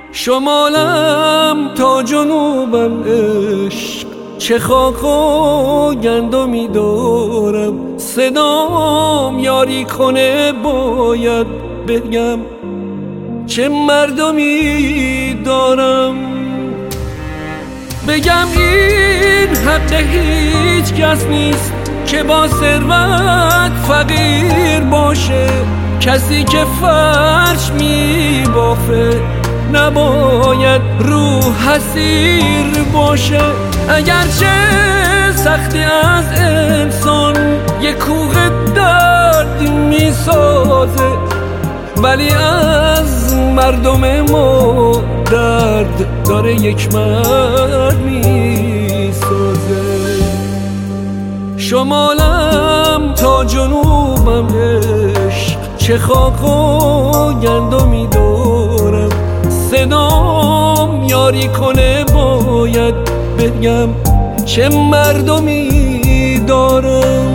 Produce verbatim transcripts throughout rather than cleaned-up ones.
شمالم تا جنوبم عشق، چه خاک و گندمی دارم. صدام یاری کنه باید بگم چه مردمی دارم. بگم این حق هیچ کس نیست که با ثروت فقیر باشه. کسی که فرش می بافه نباید روح حسیر باشه. اگرچه سختی از انسان یک کوه درد می سازه، ولی از مردم ما درد داره یک مرد می سازه. شمالم تا جنوبم عشق، چه خاک و گندمی دارم. صدام یاری کنه باید بگم چه مردمی دارم.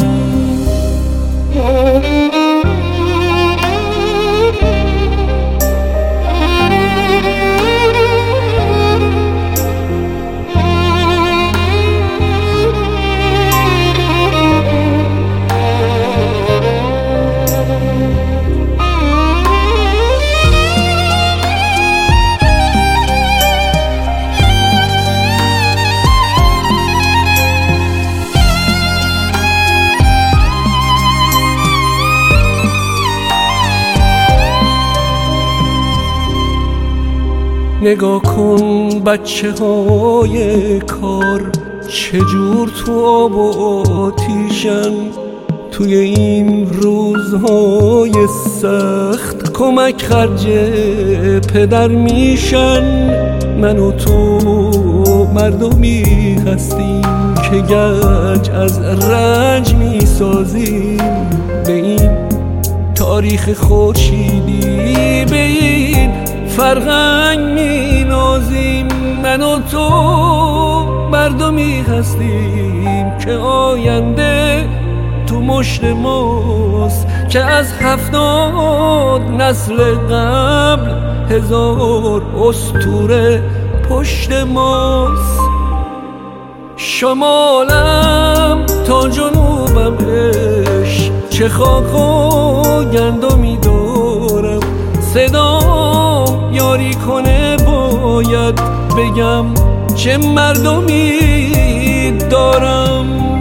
نگاه کن بچه های کار چجور تو آب و آتیشن. توی این روزهای سخت کمک خرج پدر میشن. من و تو مردمی هستیم که گنج از رنج میسازیم. به این تاریخ خورشیدی، به این فرهنگ می نازیم. من و تو مردمی هستیم که آینده تو مشت ماست، که از هفتاد نسل قبل هزار اسطوره پشت ماست. شمالم تا جنوبم عشق، چه خاک و گندمی دارم. صدام یاری کنه باید بگم چه مردمی دارم.